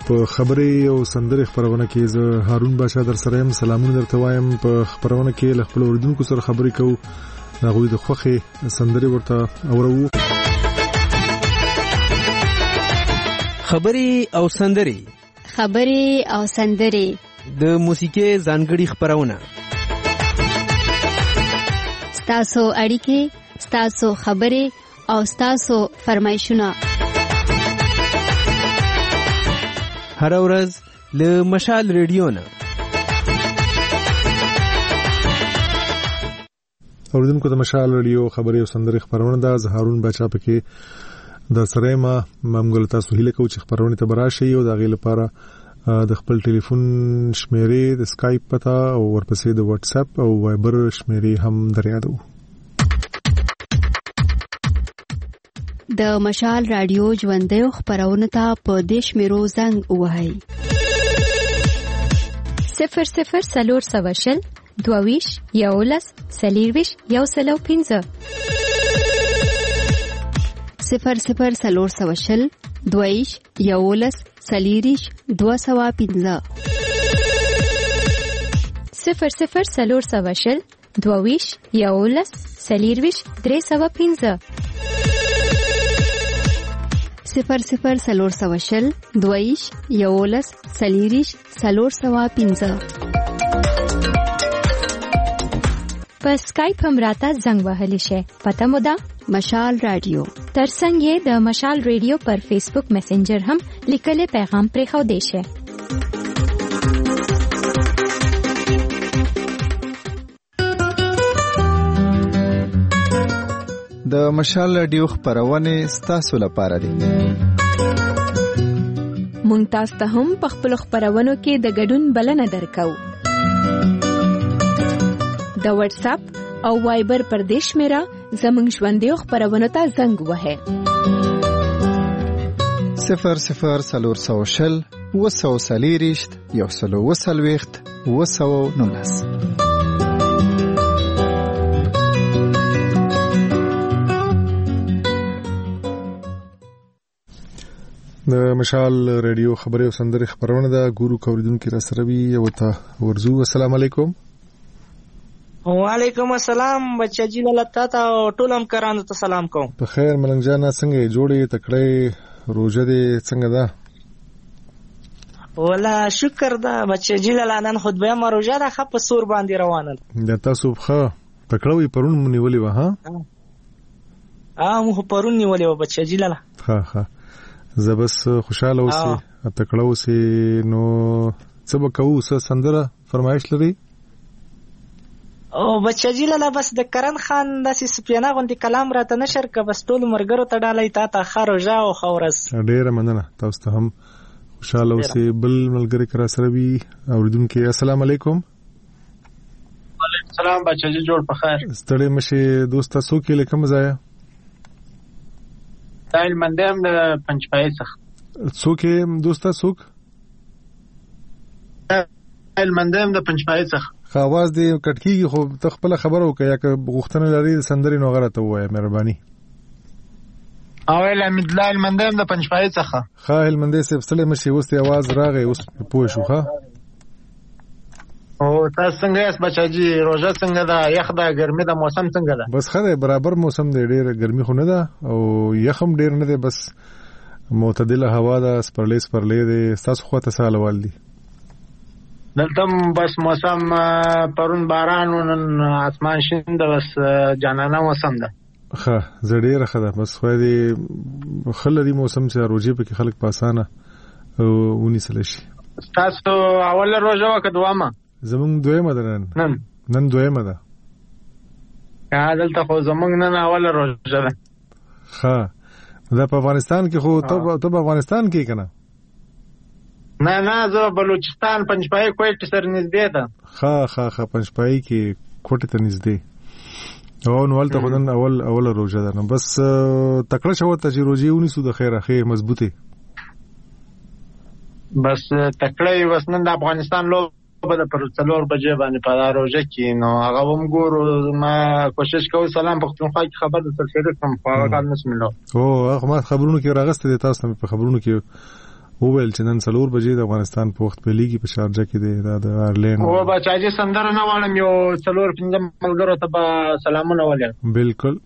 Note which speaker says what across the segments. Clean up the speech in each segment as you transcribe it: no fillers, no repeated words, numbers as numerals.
Speaker 1: په خبرې او سندرې خبرونه کې زه هارون باشا در سره يم. سلامونه درته وایم. په خبرونه کې خپل اوریدونکو سره خبرې کوو، هغوی د خوښې سندرې ورته اورو.
Speaker 2: خبرې او سندرې،
Speaker 3: خبرې او سندرې،
Speaker 2: د موسیقۍ ځانګړي خبرونه،
Speaker 3: ستاسو اړیکې، ستاسو خبرې او ستاسو فرمایشونه
Speaker 2: هر ورځ له مشال ریډیو نه.
Speaker 1: اوریدونکو د مشال ریډیو خبرې او سندرې خبرونه ده. زه هارون بچا پکې د سره ما ممګل تاسو هیله کوم چې خبرونه ته براشي او د غیل لپاره د خپل ټلیفون شمیرې، د اسکایپ پتا او ورپسې د واتس اپ او وایبر شمیرې هم دریادو.
Speaker 3: د مشال رادیو ژوندۍ خبرونه ته په دیش میرو زنګ وهاي
Speaker 4: 00 22 یولس سلیرویش یو سلو 15
Speaker 3: 00 22 یولس سلیریش 215
Speaker 4: 00 22 یولس سلیرویش 315
Speaker 3: 00 22 یولس سلیریش 315.
Speaker 4: په اسکایپ هم راته زنګ وهلی شي. پته مو ده
Speaker 3: مشال رادیو.
Speaker 4: ترڅنګ یې د مشال رادیو پر فیسبوک میسنجر هم لیکلي پیغام پرې خو دی شي.
Speaker 5: د مشال رادیو خبرونه ستاسو لپاره دي.
Speaker 4: مونږ تاسو ته هم په خپل خبرونو کې د ګډون بلنه درکو. د واتس اپ او وایبر پر دیش میرا زمنګ ژوندۍ خبرونه ته زنګ وهه
Speaker 5: 00 وسوسلیریشت یو سلو وسلويخت وسو نونس.
Speaker 1: د مشال ریډیو خبرې او سندرې خبرونه ده. ګورو کوریدونکو را سره وي او ته ورزو. السلام علیکم.
Speaker 6: وعلیکم السلام بچا جی لتا تا ټول هم کرانو ته سلام کوم.
Speaker 1: په خیر ملنګ جانا څنګه جوړې تکړه روزه دې څنګه ده؟
Speaker 6: ولا شکر ده بچا جی لانن خطبه ما روزه ده خپ سور باندې روانه
Speaker 1: ده. تاسو ښه تکړه وي پرون مونږ نیولې و ها؟
Speaker 6: مو پرون نیولې و بچا جی لاله.
Speaker 1: ښه زه بس خوشاله اوسې تکړه اوسې. نو څه به کوو؟ څه سندره فرمایش لري؟
Speaker 6: او بچا جی لاله بس د کرن خان داسې سپیانه غوندي کلام راته نشر ک بس ټول مرګرو ته ډالۍ تا ته خروجا او خورز.
Speaker 1: ډیره مننه. تاسو ته هم خوشاله اوسې. بل ملګری کرا سره وي اوریدونکو. السلام علیکم.
Speaker 7: وعلیکم السلام بچا جی جوړ په خیر.
Speaker 1: ستړي مشه دوستا سو کې لکه مزایا
Speaker 7: دایل مندم د پنځپای څخه
Speaker 1: څوک دوستا څوک
Speaker 7: دایل مندم د پنځپای څخه
Speaker 1: خواز دې کټکیږي خو تخپل خبر وکیا ک غوښتنه لري سندري نو غره ته وای مهرباني.
Speaker 7: اویل مدلایل مندم د پنځپای څخه
Speaker 1: خاهل مندې سپ ستړي مشه وستي आवाज راغی اوس پوه شو. ښه
Speaker 7: او تاسو څنګه یاست بچا جی؟ روزه څنګه ده؟ یخ ده؟ ګرمي ده؟ موسم څنګه ده؟
Speaker 1: بس خره برابر موسم دی. ډیر ګرمي خو نه ده او یخم ډیر نه دی. بس معتدله هوا ده. سپرلې دی. تاسو خو ته سال والدي
Speaker 7: دلته بس موسم پرون باران ونن اسمان شین ده. بس جانانه موسم ده.
Speaker 1: ښه زړه خده بس خو دې خلدي موسم چې روزي په کې خلک پاسانه ونی سل شي.
Speaker 7: تاسو اوله روزه وکړه
Speaker 1: زمونږ دویمه ده. نن دویمه ده.
Speaker 7: دلته خو زمونږ نن اوله روزه ده.
Speaker 1: ښه دا په افغانستان کې خو ته په افغانستان کې کنه؟
Speaker 7: نه زه بلوچستان پنځپای کوټ سره نږدې ده.
Speaker 1: ښه پنځپای کې کوټ ته نږدې. او نو ولته خدان اوله روزه ده. نو بس تکړه شو ته چې روزي ونیسو د خیره خې مضبوطه.
Speaker 7: بس تکړه وسنن د افغانستان لو په پر څلور بجې باندې په روزه کې نو هغه هم ګورو. ما کوشش کوم سلام پختونخوا کې خبر در شریک کوم. هغه کار نس ملو.
Speaker 1: او هغه ما خبرونو کې راغسته دي. تاسو په خبرونو کې وویل چې نن 4 بجې د افغانستان په وخت پیلېږي په شارجه کې د آیرلینډ
Speaker 7: او بچاجي سندره نه واړم یو 4-5 ملګرو ته به سلامونه ولیم.
Speaker 1: بالکل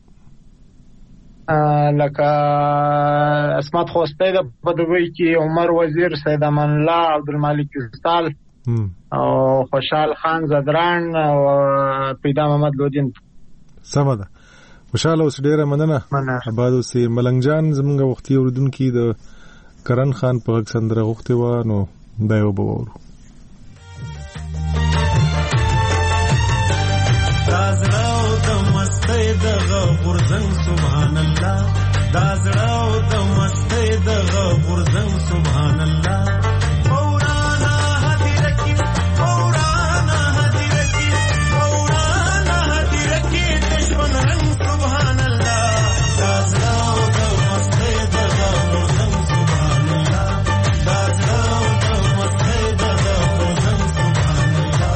Speaker 7: لکه اسمت خوستی د بدوی کې عمر وزیر، سید امان الله، عبدالمالک استال او خوشحال خان زدران او پیدا محمد لودین.
Speaker 1: سمه ده. خوشاله اوس ډیره مننه. آباد اوسې. ملنګ جان زمونږ وختي اوریدونکي د کرن خان په غږ سندره غوښتې وه، نو دا یو به واورو.
Speaker 8: دا زړه او د مستۍ دغه غورځنګ سبحان الله، دا زړه او د مستۍ دغه غورځنګ سبحان الله. مولانا هدیره کې مولانا هدیره کې مولانا هدیره کې د ژوند رنګ سبحان الله، دا زړه او د مستۍ دغه غورځنګ سبحان الله، دا زړه او د مستۍ دغه غورځنګ سبحان الله.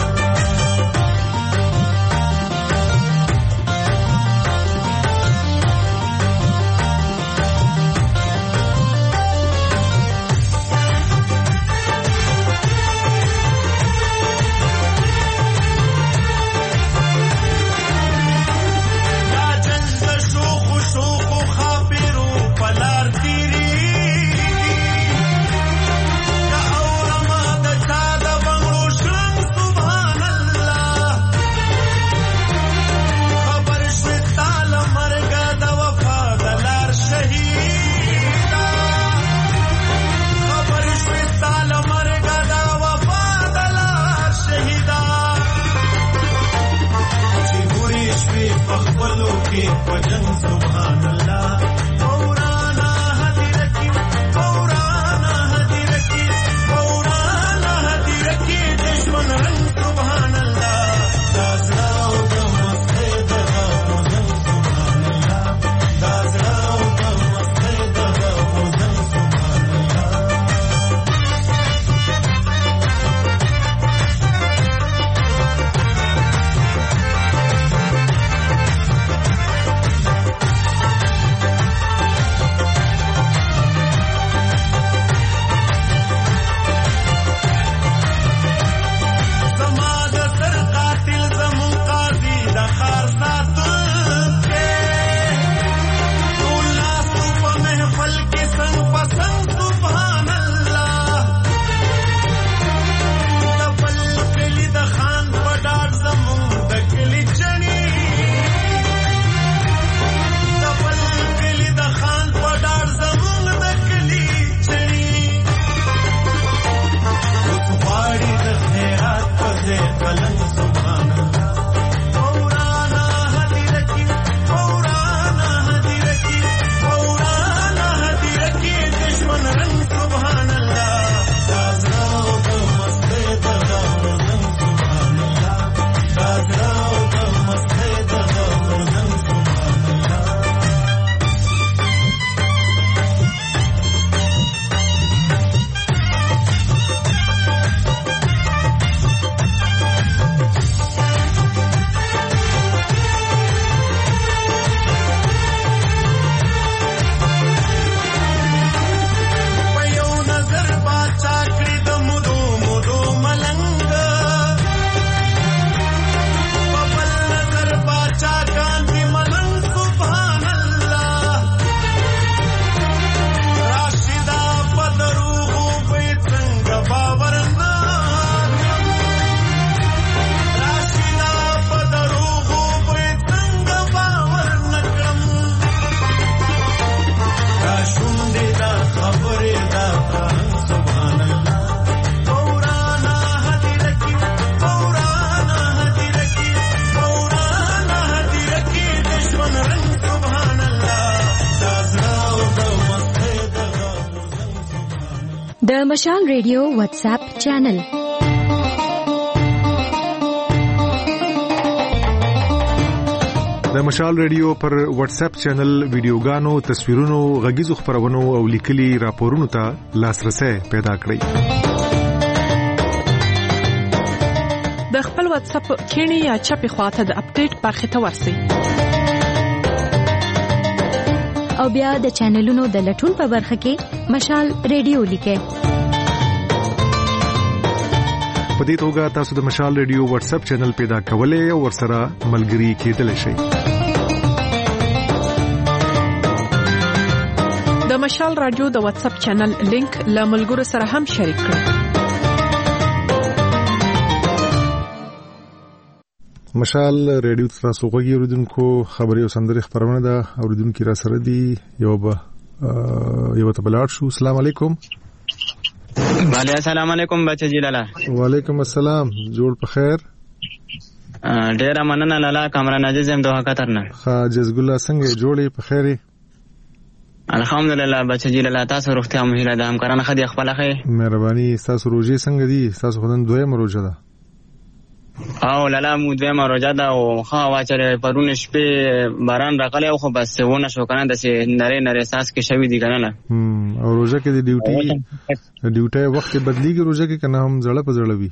Speaker 4: د مشال ریډیو واتس اپ چینل
Speaker 1: د مشال ریډیو پر واتس اپ چینل ویډیوګانو، تصویرونو، غږیزو خبرونو او لیکلي راپورونو ته لاسرسي پیدا کړئ.
Speaker 9: د خپل واتس اپ کینی یا چپی خواته د اپډیټ برخه ته ورسئ.
Speaker 4: او بیا د چینلونو د لټون په برخه کې مشال ریډیو لیکه.
Speaker 1: په دې توګه تاسو د مشال ریډیو واتس اپ چینل پیدا کولای او ورسره ملګري کېدلی شئ.
Speaker 9: د مشال رادیو د واتس اپ چینل لینک له ملګرو سره هم شریک کړئ.
Speaker 1: مشال ریډیو تاسو غوږی اوریدونکو خبري او سندري خبرونه ده اوریدونکو را سره دي یو ته بلار شو. السلام علیکم.
Speaker 10: وعلیکم السلام علیکم بچا جی لالا.
Speaker 1: وعلیکم السلام. جوړ په خیر.
Speaker 10: ډیر مننه لالا. کامران عزیز هم دوه خطر نه.
Speaker 1: جز ګل څنګه جوړې په خیرې؟
Speaker 10: الحمدلله بچا جی لالا. تاسو روغتیا مهله ده همکارانه خدي خپل خې.
Speaker 1: مهرباني. تاسو روزي څنګه دي؟ تاسو خدان دویم روزه ده.
Speaker 10: او لالا مو دویم روزه ده او خا واچره پرون شپه باران راغلی او خو بس ونه شو کنه د سي نری ساس کې شوی دي کنه.
Speaker 1: او روزه کې د ډیوټي وخت بدلیږي روزه کې کنه هم زړه په زړه وي.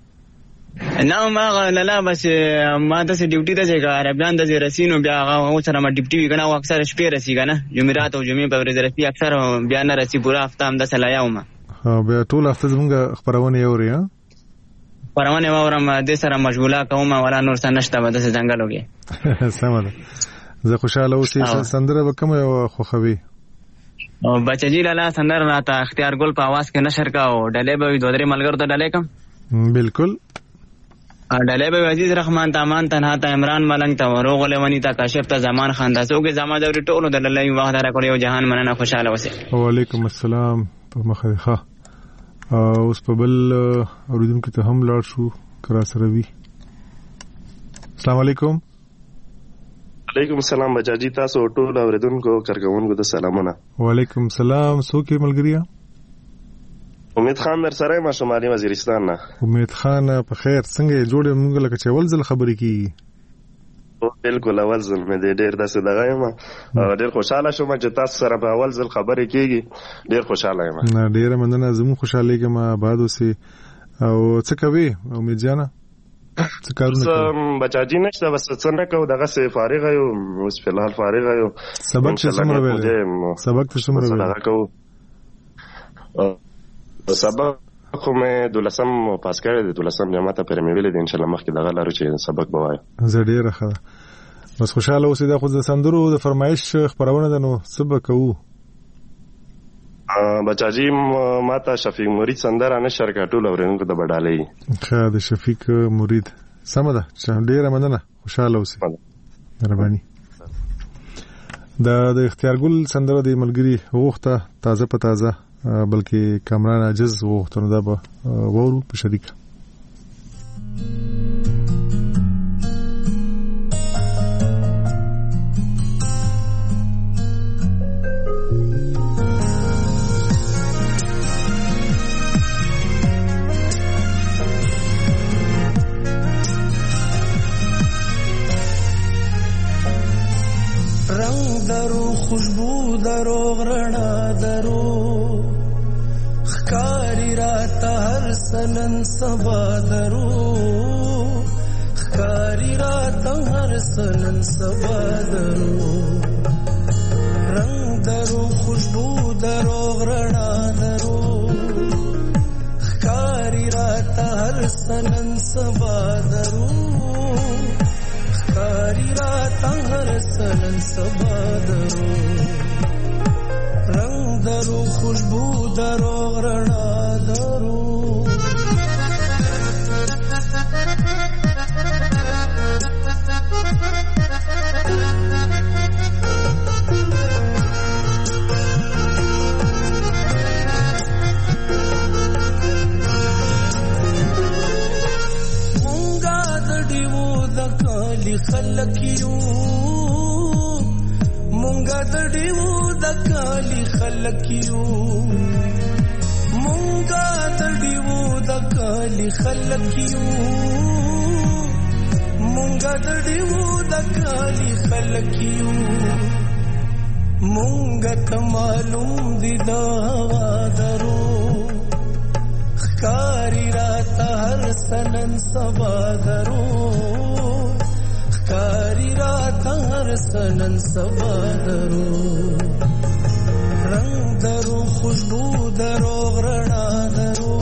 Speaker 10: نه ما لالا بس ما د سي ډیوټي ته ځګه عربیان د رسینو بیا هغه سره ما ډیوټي کنه او اکثر شپه رسی کنه جمعرات او جمعې په ورځ رسی اکثر بیا نه رسی پورا هفته هم د سلایاوم.
Speaker 1: ها بیا ټول هفته زموږ خبرونه یوري ها
Speaker 10: پرونه وورم د سره مشغوله کوم ولا نور څه نشته به د څنګه لوګي.
Speaker 1: سم ده. زه خوشاله اوسې سندره وکم او خوخوي.
Speaker 10: او بچی لالا سندره راته اختیار ګل په आवाज کې نشر کا او ډلې به دوه درې ملګر ته ډلې کم.
Speaker 1: بالکل.
Speaker 10: ډلې به عزیز رحمان تامان تنها ته عمران ملنګ ته وروغ لونی ته کاشف ته زمان خان داسو کې زما د ټولو د لړۍ وخت را کړو جهان مننه خوشاله اوسې.
Speaker 1: وعلیکم السلام. په مخه اوس په بل اوریدونکو ته هم لاړ شو کرا سره وی. السلام علیکم.
Speaker 11: وعلیکم السلام بچاجي. تاسو ټول اوریدونکو کارکونکو ته سلامونه.
Speaker 1: وعلیکم السلام. څوک ملګریا؟
Speaker 11: امید خان در سره ما شمالي وزیرستان نه.
Speaker 1: امید خان په خیر څنګه جوړ موږ لکه چې اول ځل خبرې کی؟
Speaker 11: بالکل اول ځل مې ډېر داسې دغه یم ډېر خوشاله شوم چې تاسو سره په اول ځل خبرې کیږي. ډېر خوشاله یم.
Speaker 1: ډېر مننه. زموږ خوشاله کېم آباد اوسې. او څه کوي امید جانا؟ څه کارونه کوي؟
Speaker 11: بچاجي نشته بس څه نه کوو دغه سه فارغ یو اوس په الحال فارغ یو.
Speaker 1: سبق څه څومره ویل؟ سبق څه څومره ویل؟
Speaker 11: دغه کوو سبق خو مې دولسم پاس کړی دی. دولسم جماعت پرې مې ویلې دي ان شاء الله مخکې دغه لارو چې سبق به وایم.
Speaker 1: زه ډېره ښه بس خوشاله اوسې. دا خو د سندرو د فرمایش خبرونه ده نو څه به کوو؟
Speaker 11: بچاجي ماته شفیق مرید سندره نشر کا ټول اورینکو ته بډالې.
Speaker 1: ښه د شفیق مرید سم ده. ډېره مننه. خوشاله اوسې. مهرباني. د اختیار ګل سندره د ملګری وغوښته تازه په تازه بلکې کامران عجز وغوښتنه ده به وورو په شریکه.
Speaker 8: رنگ درو خوشبو درو غرنا درو خکاری راتا هر سنن سبا درو خکاری راتا هر سنن سبا درو رنگ درو خوشبو درو غرنا درو خکاری راتا هر سنن سبا درو خکاری راتا هر سنن سبا درو رنگ درو خوشبو درو غرنا درو مونگا دډیو د کالی خلکیو مونگا دډیو د کالی خلکیو مونگا دډیو د کالی خلکیو مونگا دډیو د کالی خلکیو مونگا ته معلوم دي دا هوا درو خکاری راتا هر سنن سبا درو خکاری راتا
Speaker 12: هر سنن سبا درو رنگ درو خوشبو درو غرنا درو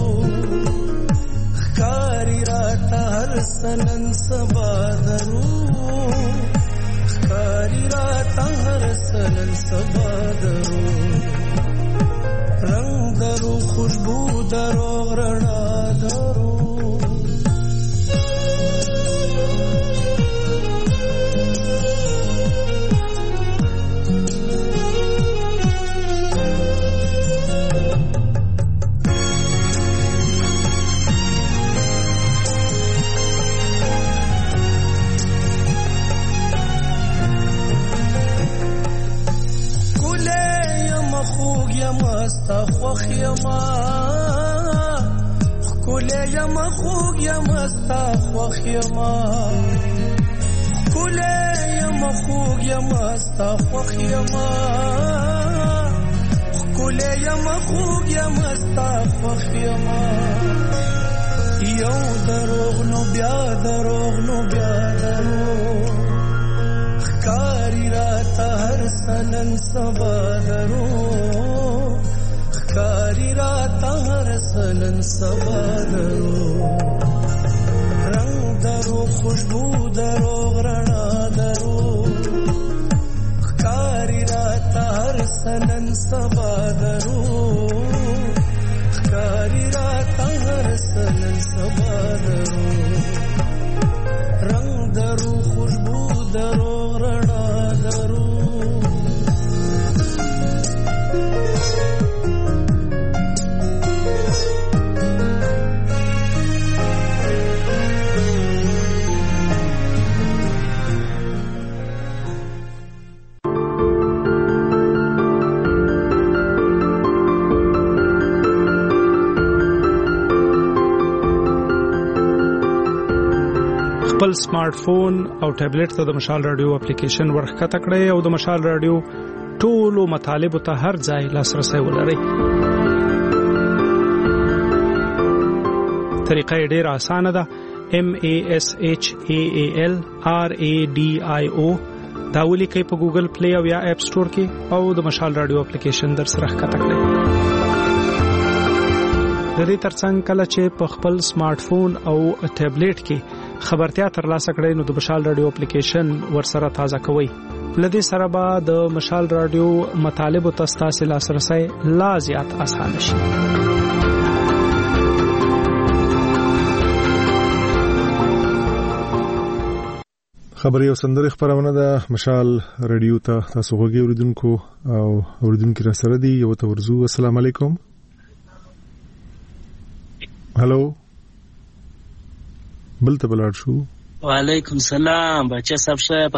Speaker 12: خکاری راتا هر سنن سبا درو خکاری راتا هر سنن سبا درو رنگ درو خوشبو درو غرنا درو ستا خوخ یما خکوله یما خوگ یما ستا خوخ یما خکوله یما خوگ یما ستا خوخ یما خکوله یما خوگ یما ستا خوخ یما یو دروغ نو بیا دروغ نو بیا دروغ خکاری راتا هر سنن سبا دروغ خکاری راتا هر سنن سبا دروغ رنگ دروغ خوشبو دروغ رڼا دروغ خکاری راتا هر سنن سبا دروغ خکاری راتا هر سنن سبا دروغ رنگ دروغ خوشبو دروغ رڼا دروغ
Speaker 13: خپل سمارټ فون او ټابلیټ ته د مشال رادیو اپلیکیشن ورخکته کړئ او د مشال رادیو ټولو مطالب ته هر ځای لاسرسي ولرئ. طریقه ډېره اسانه ده. MASHAALRADIO دا ولیکئ په ګوګل پلی او یا اپ سٹور کې او د مشال رادیو اپلیکیشن در سره ښکته کړئ. د دې ترڅنګ کله چې په خپل سمارټ فون او ټابلیټ کې خبرتیا ترلاسه کړئ نو د مشال رادیو اپلیکیشن ورسره تازه کوئ. لدې سره به د مشال رادیو مطالب او تاسو لاسرسي لا زیات اسانه شي.
Speaker 1: خبري او سندري خبرونه د مشال رادیو ته تاسو غوږی اوریدونکو او اوریدونکو را سره دي. یو ته ورزو. السلام علیکم. هالو بلته بلار شو.
Speaker 14: وعلیکم السلام بچا صاحب صاحب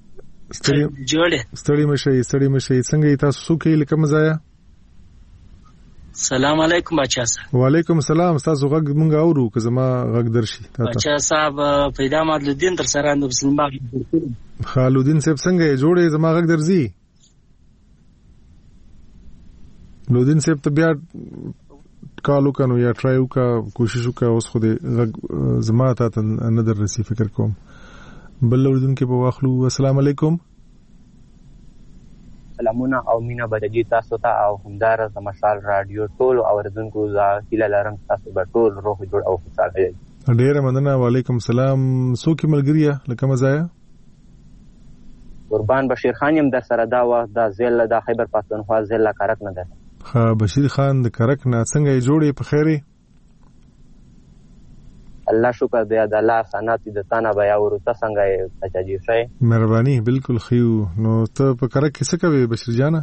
Speaker 1: ستړي مشه څنګه تاسو څوک یې لکه مزایا.
Speaker 14: السلام علیکم بچا صاحب.
Speaker 1: وعلیکم السلام. تاسو غږ مونږ اورو که زما غږ درشي
Speaker 14: بچا صاحب. پیدا مدلدین تر سره اند مسلمان باغ
Speaker 1: خالودین صاحب څنګه جوړې زما غږ درځي. لودین صاحب ته بیا کالو کنو یا ټرایو کا کوشش وکا اوس خو دې زما ته نه در رسی فکر کوم. بل لودین کې په واخلو. السلام علیکم.
Speaker 15: سلامونه او مینا بدجی تاسو ته او همدار د مشال رادیو ټول اوریدونکو زاهیله لرم تاسو به ټول روح جوړ او خوشاله یې.
Speaker 1: ډیره مننه. وعلیکم السلام. څوک ملګریه لکه مزایا؟
Speaker 15: قربان بشیر خان يم در سره دا وخت د ضلع د خیبر پښتونخوا ضلع کرک نه ده.
Speaker 1: ها بشیر خان د کرک نه څنګه جوړې په خیره؟
Speaker 15: الله شکر دی د الله سنت د تانه بیا ورته څنګه تجاجي شي.
Speaker 1: مهرباني بالکل خيو. نو ته په کرک کې څه کوي بشیر جانه؟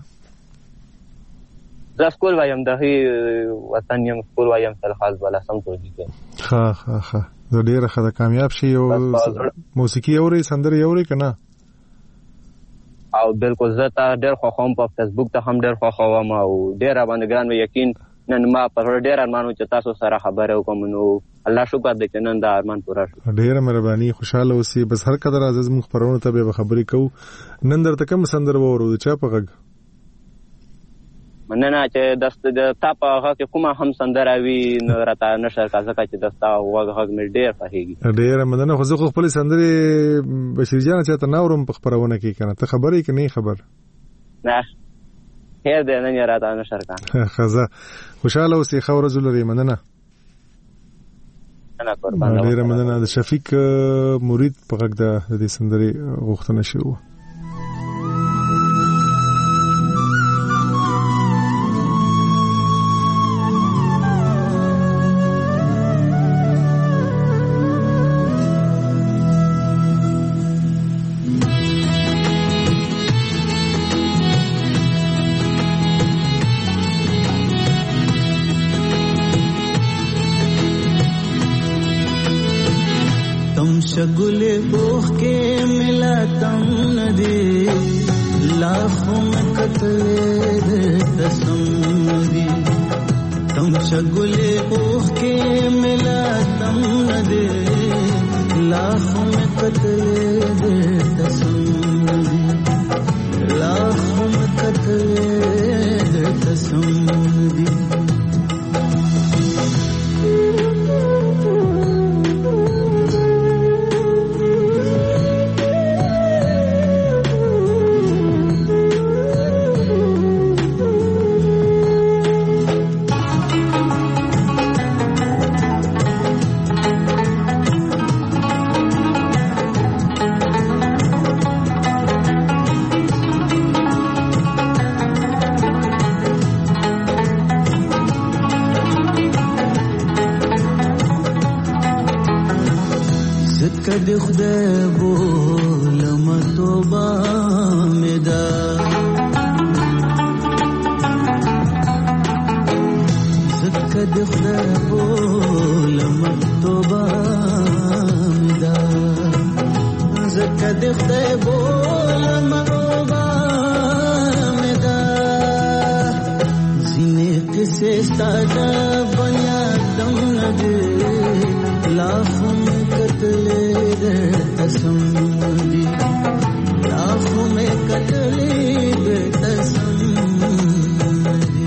Speaker 15: لا سکول وایم د وطن یم سکول وایم تل خاص ولا سم توجي کوي.
Speaker 1: ها زه ډیره خدای کامیاب شي او موسیقي اوري سندري اوري کنه.
Speaker 15: او بالکل زه ته ډېر خوښوم. په فیسبوک ته هم ډېر خوښوم او ډېر باندې ګران مې یقین نن ما پر ډېر ارمانو چې تاسو سره خبرې وکم. نو الله شکر دې چې نن دا ارمان پوره شو.
Speaker 1: ډېر مهرباني. خوشاله اوسئ. بس هر قدر عزیز مخ پرونه ته به خبرې کوو. نن درته کوم سندر وورو چا په غږ؟
Speaker 15: مننه چې د تا په هغه کې کومه هم سندره وي نو راته نشر کا ځکه چې دستا هغه مې ډېر خوښیږي.
Speaker 1: ډېر مننه. خو زه خپل سندرې بشیر جان چې ته ناورم په خبرونه کې کنه ته خبرې کې نه خبر
Speaker 15: نه خیر دې نه راته نشر کا
Speaker 1: خزه خوشاله اوسې خو ورځ لري. مننه ډېر مننه. د شفیق مرید په غږ د دې سندرې غوښتنه شوه.
Speaker 12: शगुले बोह के मिला तम नदी लाखों में कतले कसम दी तुम शगुले बोह के मिला तम नदी लाखों में कतले कसम दी लाखों में कतले कसम दी. کد خدای بولم توبه مدا زکد خدای بولم توبه مدا زکد خدای بولم توبه مدا زینه قصه ساده بنیادم نده लाखों में कतले दे कसम दी लाखों में कतले दे कसम दी.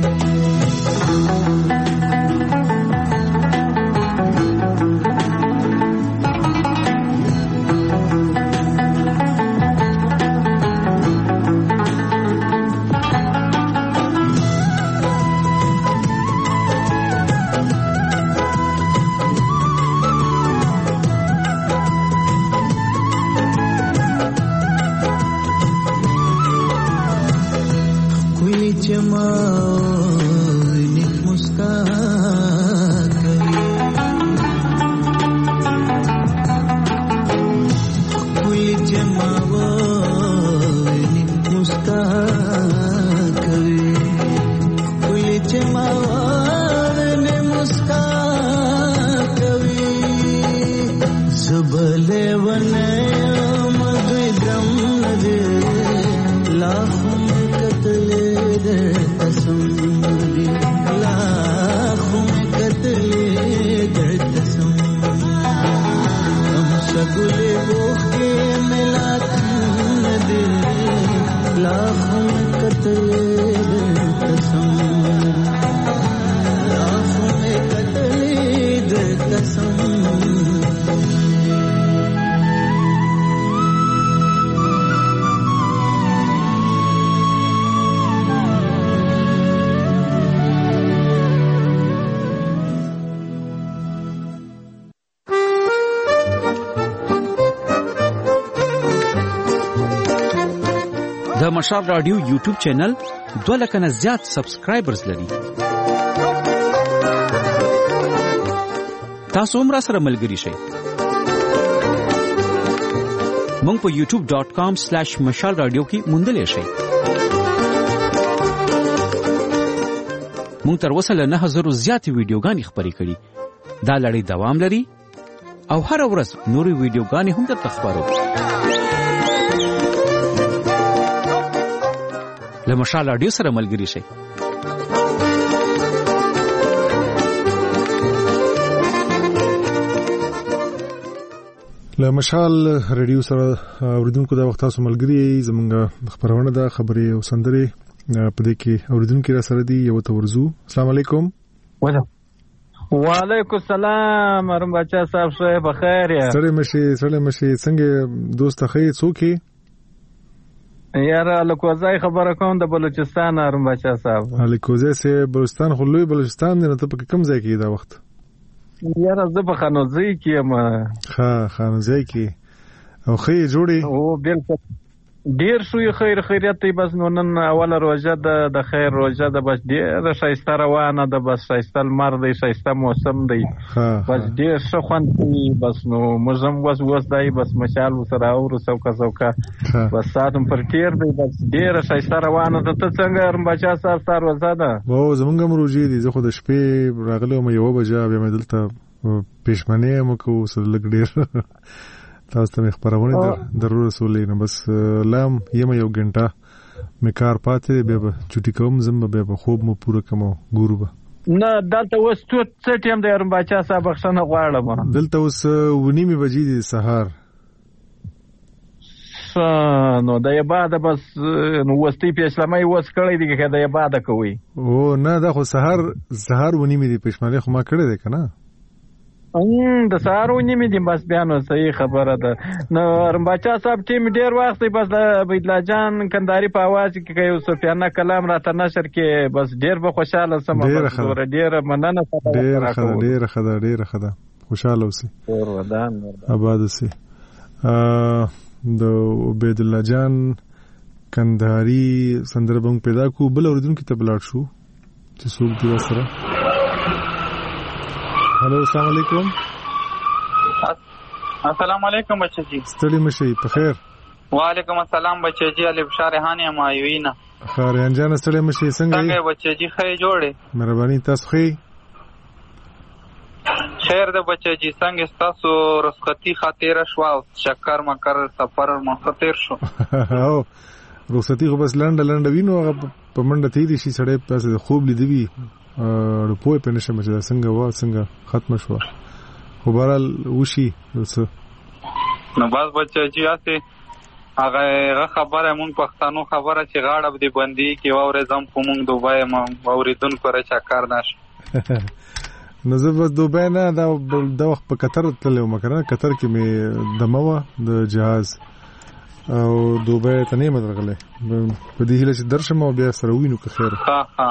Speaker 16: د مشال رادیو یوټیوب چینل 2 لک نه زیات سبسکرایبرز لري. تاسو هم را سره ملګری شئ. مونږ په youtube.com/mashalradio کې موندلې شئ. مونږ تر اوسه له 9000 زیاتې ویډیوګانې خپرې کړې. دا لړۍ دوام لري او هر ورځ نورې ویډیوګانې هم درته خپرو. له مشال رادیو سره ملګری شئ.
Speaker 1: له مشال رادیو سره اوریدونکو دا وخت تاسو ملګری زمونږ خبرونه ده خبرې او سندرې په دې کې اوریدونکو را سره دی یو تورزو. السلام علیکم.
Speaker 17: وعلیکم السلام ارم بچا صاحب شه بخیر یا
Speaker 1: سره مشي څنګه دوست خې څوکي
Speaker 17: یار الکوزای خبره کوم د بلوچستان ارم بچا صاحب.
Speaker 1: الکوزای سه بلوچستان خو لوی بلوچستان نه ته په کوم ځای کې دا وخت
Speaker 17: یار زه په خانوزي کې ما
Speaker 1: خانوزي کې او خې جوړي
Speaker 17: او بالکل ډیر شوی خیریت ته بس نن اوله روزه د خیر روزه د بس ډیر شایسته روانه ده بس شایسته لمر دی شایسته موسم دی بس ډیر ښه خوند کوي بس نو موږ وس دی بس مشال سره او سوکا بس ساتم پر تیر دی بس ډیر شایسته روانه ده. ته څنګه بچا صاحب ستاره روزه ده؟
Speaker 1: او زمونږ مروجي دي زه خو د شپې راغلم یو بجا بیا مې دلته پېشمنه مو کو سره لګ ډیر تاسو ته خبرونه ضرور رسولې نه بس لام یم یو غنټه مې کار پاتې به چټي کوم زم به خوب مو پوره کوم ګورو به
Speaker 17: نه دلته اوس څه ټیم دی ارم بچا صاحب بخښنه غواړم
Speaker 1: دلته اوس 9:30 بجې دي سهار
Speaker 17: نو د یباده بس نو وستي پېښلمې وس کړی دی که د یباده کوي
Speaker 1: او نه دا خو سهار 9:30 دی پېښمنه خو ما کړی دی کنه
Speaker 17: د سهارو نیمه دي بس بیا نو صحیح خبره ده. نو بچا صاحب ټیم ډیر وخت بس د عبدالله جان کندهاري په आवाज کې یو سفیانه کلام راته نشر کې بس ډیر به خوشاله سم ډیر مننه
Speaker 1: ډیر خدا خوشاله اوسئ
Speaker 17: ودان
Speaker 1: آباد اوسئ. د عبدالله جان کندهاري سندربنګ پیدا کو بل اوریدونکو ته بلاړ شو چې څوک دی سره. हेलो अस्सलाम वालेकुम.
Speaker 18: अस्सलाम वालेकुम बच्चे जी.
Speaker 1: ستړي مشي په خیر.
Speaker 18: وعلیکم السلام بچے جی علی بشار هانه مایوینا.
Speaker 1: خارجان جان ستړي مشي څنګه
Speaker 18: بچے جی خې جوړه
Speaker 1: مهرباني تاسو خې
Speaker 18: خیر ده بچے جی څنګه تاسو رخصتي خاطر شوا شکر مکر سفر مخاطر شو
Speaker 1: او رخصتي خو بس لنډ وینو په منډه تیری شي سړی په خوب لیدي وی روپوي په نشه مچ دا څنګه ختم شو خو بهرال وشي
Speaker 18: نو باز بچا جی اسه هغه خبره مون پښتنو خبره چې غاړه دې بندي کې وره زم کوم دوبای ما اوریدون کړه چکر ناش
Speaker 1: نو زه بس دوبای نه دا وخت په قطر تلم مکرنه قطر کې مې دموه د جهاز او دوبای ته نه مدرغله په دې هله چې درشم او بیا سره وینو که خیر
Speaker 18: ها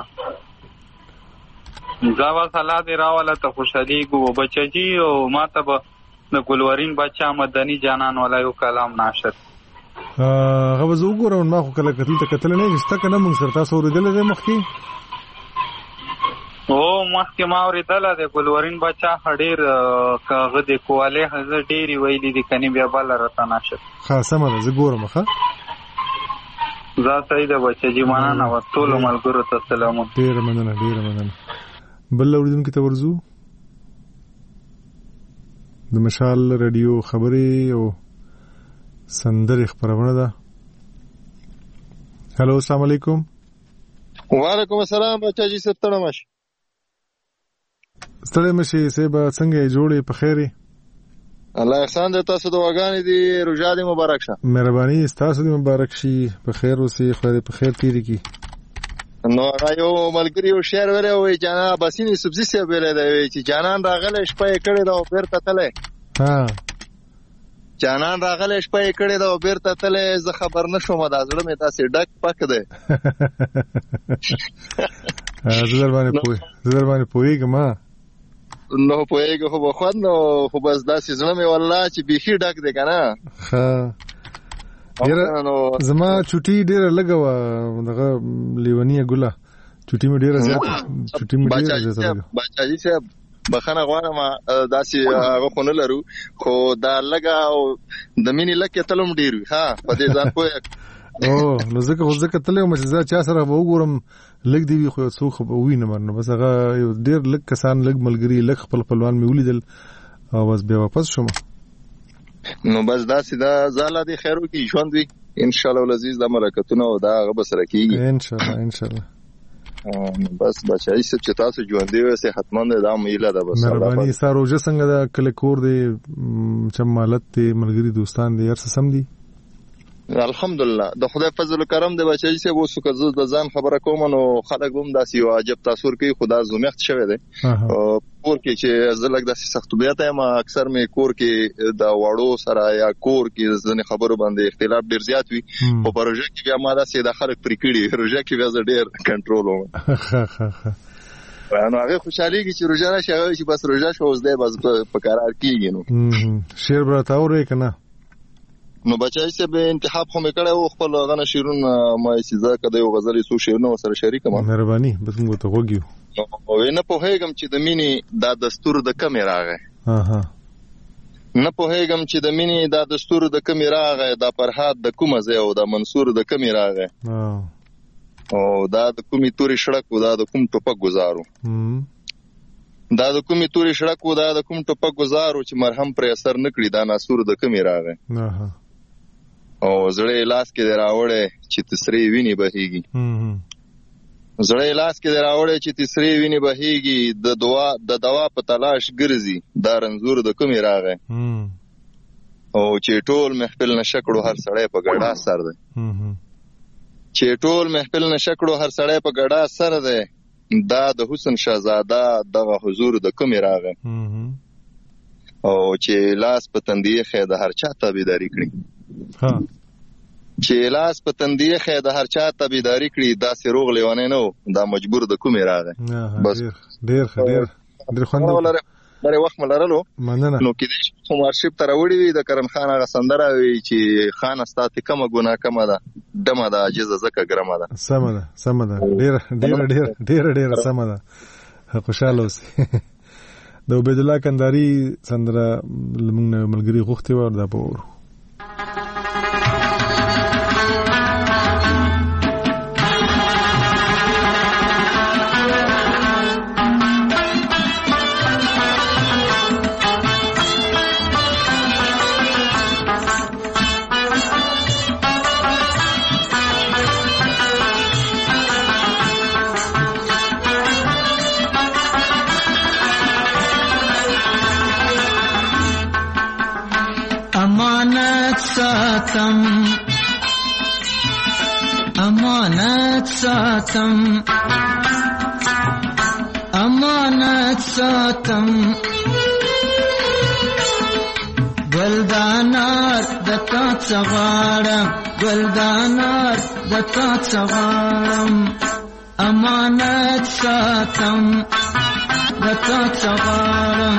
Speaker 18: زاوا صلاح دی راواله ته خوشالي ګو بچی جی او ماته به د ګلورین بچا مدني جانان ولا یو کلام ناشر
Speaker 1: هغه وزو ګورم ما خو کله کتل نه نشته کنه مونږ سره تاسو ورېدل دې مخکي
Speaker 18: او مخکې ما ورېدل د ګلورین بچا هډیر کاغه د کواله هزه ډيري ویلې د کني بیا بل راته ناشر
Speaker 1: خاصه ما زه ګورم ښه
Speaker 18: زه سید بچی جی مننه ټول ملګرو ته سلام
Speaker 1: ډیر مننه بل اوریدونکو ته ورزو د مشال رادیو خبري او سندري خبرونه ده. هلو السلام علیکم.
Speaker 19: وعلیکم السلام بچا جی ستړی ماشي
Speaker 1: سبا څنګه جوړې په خیره
Speaker 19: الله احسان دې تاسو دعاګانې دي روزه دې مبارک شه.
Speaker 1: مهرباني تاسو دې مبارک شي په خیر اوسې خدای په خیر تیری کی.
Speaker 19: نو رايو ملګری او شعر وره وای جانا بسینی سبزی سی ویل دی چې جانان راغله شپه کړي دا بیرته تله جانان راغله شپه کړي دا بیرته تله زه خبر نشوم دا زړه مې تاسو ډک پک دی
Speaker 1: زه در باندې پوهیږم
Speaker 19: نو پوهیږم خو بخواد نو خو بس داسې زړه مې والله چې بیخي ډک دی کنه
Speaker 1: زما چټي ډیره لګوا دغه لیونیه ګله چټي مې ډیره زیات
Speaker 19: بچا جی صاحب بخنه غواړم داسې هغه خونه لرو خو دا لګا او د مینې لکه تلم ډیر ها په دې ځان پوهه
Speaker 1: او نو ځکه تلم چې زه چا سره وګورم لګ دی خو څو خو وینم نو بس هغه ډیر لګ کسان لګ ملګری لګ خپل خپلوان مې ولیدل او بس بیا واپس شوم
Speaker 19: نو بس داسې دا زاله دي خیرو کې ژوند وي ان شاء الله العزيز د برکتونو او دا هغه بسره کیږي
Speaker 1: ان شاء الله
Speaker 19: بس بچای څه چې تاسو ژوند دی صحتمند دا میله ده بس
Speaker 1: مهرباني ساروجه څنګه دا کله کور دی چې مالت دی ملګری دوستان دی هر څه سم دي
Speaker 19: الحمدلله د خدای فضل و کرم دی بچی چې وسو که زه د ځان خبره کوم نو خلک هم داسې یو عجب تاثر کوي خدا زومیخت شوی دی کور کې چې زه لږ داسې سخت طبیعت یم اکثر مې کور کې د وړو سره یا کور کې ځینې خبرو باندې اختلاف ډېر زیات وي په پروژه کې بیا ما داسې د خلک پرې کړي روژه کې بیا زه ډېر کنټرول وم نو هغه خوشحالېږي چې روژه راشي هغه چې بس روژه شو اوس دی بس په قرار کېږي نو
Speaker 1: شعر به راته اورئ که نه
Speaker 19: نو بچای صاحب انتخاب خو مې کړی و خپل غنه شعرونه ما یې چې زه که د یو غزل څو شعرونه ورسره شریک کړم
Speaker 1: مهرباني بس موږ ته غوږ یو
Speaker 19: نه پوهېږم چې د مینې دا دستور د کمې راغی نه پوهېږم چې د مینې دا دستور د کمې راغی دا فرهاد د کومه ځای او دا منصور د کمې راغی او دا د کومې تورې شړک و دا د کوم ټوپک ګزارو دا د کومې تورې شړک و دا د کوم ټوپک ګزارو چې مرهم پرې اثر نه کړي دا ناسور د کمې راغی او زړه لاس کې دی راوړی چې تسرې وینې بهیږي زړه لاس کې دی راوړی چې تسرې وینې بهیږي د دوا په تلاش ګرځي دا رنځور د کومې راغی او چې ټول محفل نشه کړو هر سړی په ګډا سر دی چې ټول محفل نشه کړو هر سړی په ګډا سر دی دا د حسن شهزاده دغه حضور د کومې راغی او چې لاس په تندیه خې د هر چا تابعداري کړي چې لاس په تندیه خې د هر چا تابعداري کړي داسې روغ لیونی نه و دا مجبور د کومې راغی بس
Speaker 1: ډېر خوند
Speaker 19: لرې وخت مې لرلو نو کېدای شي خو مارشیپ ته راوړي وي د کرم خان هغه سندره وي چې خانه ستا تې کمه ګناه کمه ده ډمه ده عاجزه ځکه ګرمه ده
Speaker 1: سمه ده ډېره سمه ده خوشحاله اوسئ د عبید الله کندهاري سندره زموږ نه ملګري غوښتې وه دا به وورو
Speaker 20: امانت ساتم ګلدانار د تا څغاړم ګلدانار د تا څغاړم امانت ساتم د تا څغاړم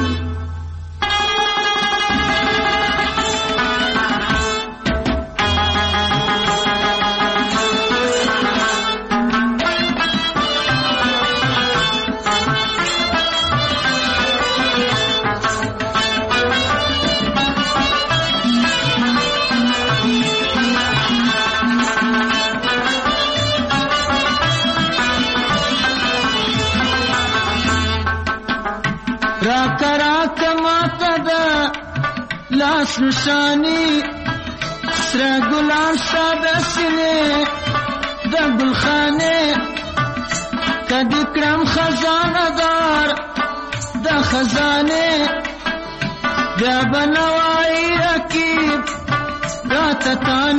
Speaker 20: لاس نشانی سره ګلان ساده سینې د ګلخانې کدی کرم خزانه دار د خزانې بیا بنوای رکیب راته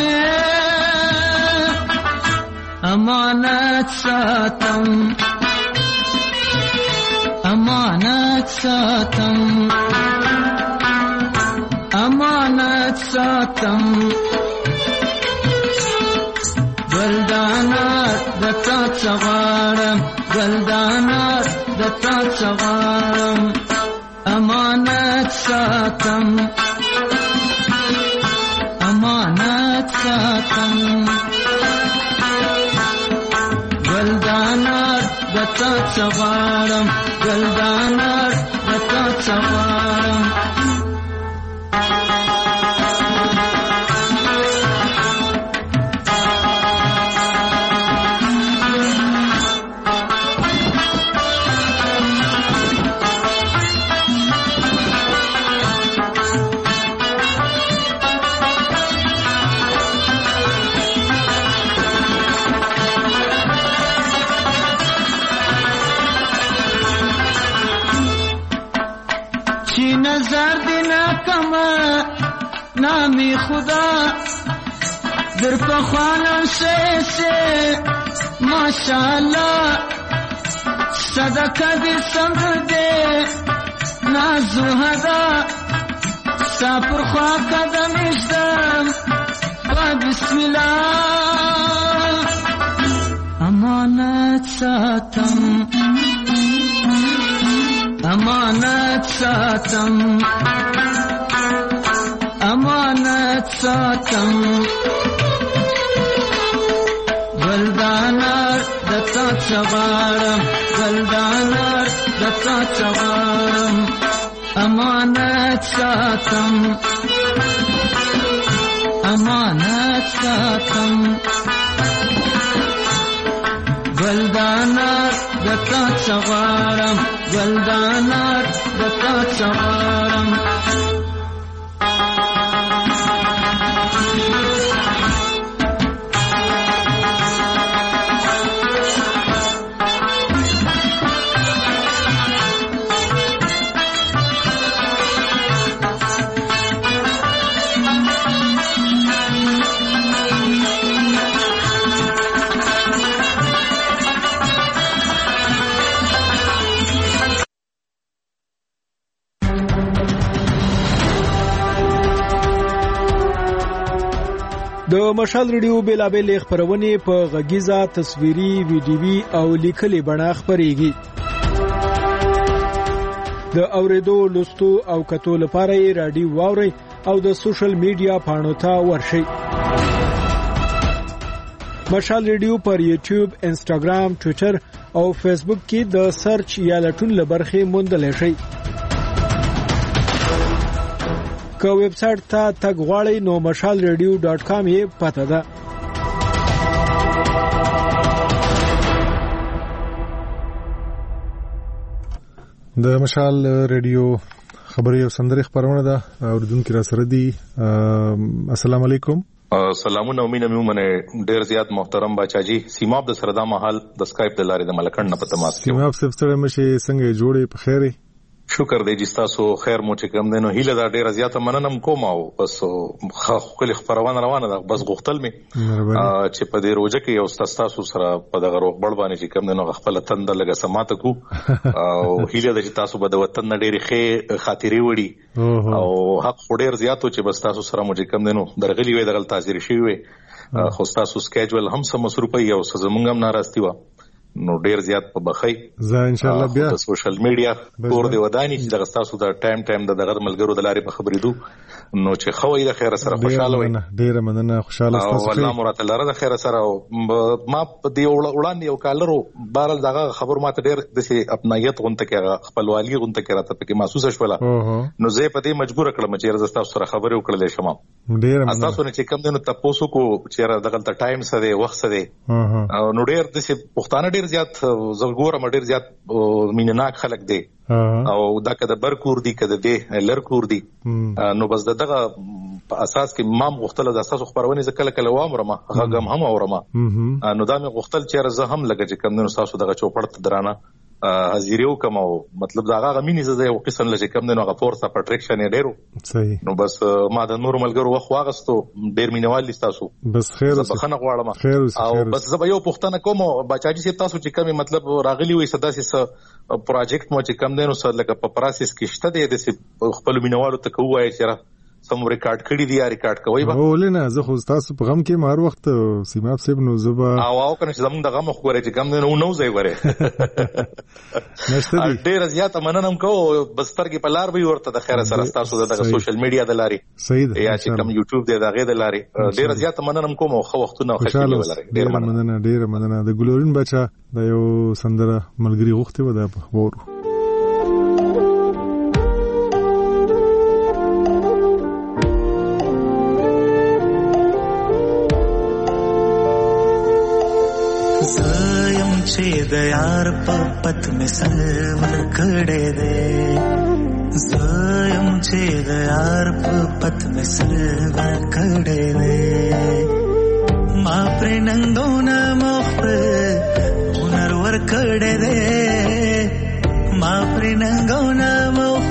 Speaker 20: تانې امانت ساتم امانت ساتم امانت ساتم ګلدانار د تا څغاړم ګلدانار د تا څغاړم امانت ساتم امانت ساتم ګلدانار د تا څغاړم ګلدانار د تا څغاړم نظر دینا کما نامی خدا در پخوانم سے ماشاءالله صدقه دی سمد دی نازو هدا سافر خواه قدم اشدم و بسم الله امانت ساتم امانت ساتم امانت ساتم گلدانار دتا چغارم گلدانار دتا چغارم امانت ساتم امانت ساتم گلدانار دتا چغارم گلدانار دتا چغارم
Speaker 13: د مشال ریډیو بیلابل خبرونه په غږیزه تصویري ویډیوي او لیکلي بڼه خبريږي. د اوریدو لوستو او کتو لپاره رادیو واوري او د سوشل میډیا پاڼو ته ورشئ. مشال ریډیو پر یوټیوب، انسټاګرام، ټوئیټر او فیسبوک کې د سرچ یا لټون لبرخه موندل شي. که ویب سټ ته تګ غواړئ نو mashalradio.com یې پته ده.
Speaker 1: د مشال ریډیو خبري او سندري خبرونه ده اوردونکو را سره دي. السلام علیکم.
Speaker 21: سلامونه امینه مومنه ډیر زیات محترم بچاجي سیماب د سردا محل د سکایپ د لارې د ملکن نه په تماس کې.
Speaker 1: سیماب صاحب سره مشه څنګه جوړې په خیره؟
Speaker 21: شکر دی چې تاسو خیر مو چې کوم دینو هیله دا ډیره زیاته مننم کوم او بس خپل خبرونه روانه ده بس غوښتل می چې په دې روزه کې یو تاسو سره په دغه روغبړ باندې چې کوم دینو خپل تند لګه سماته کو او هیله ده چې تاسو به د وطن ډیره ښه خاطرې وړي او حق ډیر زیاتو چې بس تاسو سره مو چې کوم دینو درغلی وي دغه تاثیر شي وي خو تاسو سکیجول هم سم مصروفي او زمونږ هم ناراستي و نو ډیر زیات په بخای
Speaker 1: زه ان شاء الله بیا
Speaker 21: د سوشل میډیا کور دی ودانی چې دغه تاسو د ټایم دغه ملګرو د لارې په خبرې دو نو چې خوې د خیر سره خوشاله وي.
Speaker 1: ډیر مننه خوشاله تاسو
Speaker 21: والله مراد الله د خیر سره ما په دی وړاندې یو کالرو بارل دغه خبر ماته ډیر د سي خپلایت غونته کې خپلوالي غونته کې راته پکې محسوسه شوله نو زه په دې مجبور کړم چې تاسو سره خبرې وکړلې شمه.
Speaker 1: ډیر مننه
Speaker 21: تاسو نه چې کوم دنو تاسو کو چې دغه ټایم سره وخت سره نو ډیر د سي پښتانه ډیر زیات زلګور مډیر زیات مینناک خلک دی او دا کده برکور دی کده دی لرکور دی نو بس دغه په اساس کې مام غختل د اساس خبرونه ز کله کله وامرمه غم هم اورمه نو دا مې غختل چې زه هم لګه چې کم نو تاسو دغه چوپړت درانه حاضریو کوم مطلب دا هغه مینې زده یو قسم لږ کم نه هغه فورس اپ اټریکشن یې ډیرو
Speaker 1: صحیح
Speaker 21: نو بس ما د نور ملګرو وخت واغستو ډیر مینوال تاسو
Speaker 1: بس خیر
Speaker 21: بخنه غواړم او بس زه یو پښتنه کوم بچاجي سي تاسو چې کمی مطلب راغلی وي صدا سي پروجیکټ مو چې کم دینو سره لکه په پروسس کې شته دی د خپل مینوالو ته کوی چې سم ریکارډ کړی دی یا ریکارډ کوي به
Speaker 1: ولنه زه خو تاسو په غم کې مار وخت سیماب صاحب نو زبا
Speaker 21: او کنه چې زموږ د غم خو غره چې کم نه نو ځای وره نشته دی ډیر زیات مننم کو بستر کې په لار به ورته د خیر سره تاسو د سوشل میډیا د لارې
Speaker 1: صحیح
Speaker 21: یا چې کم یوټیوب دی دغه د لارې ډیر زیات مننم کوم خو وختونه خوشاله ولري
Speaker 1: ډیر مننه د ګلورین بچا د یو سندره ملګری غوښته و دا وورو
Speaker 12: چې د یار په پت می سلور کړه دې زایم چې د یار په پت می سلور کړه دې ما پر ننګونه مخ هنر ور کړه دې ما پر ننګونه مخ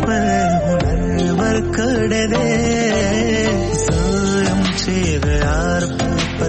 Speaker 12: هنر ور کړه دې زایم چې د یار په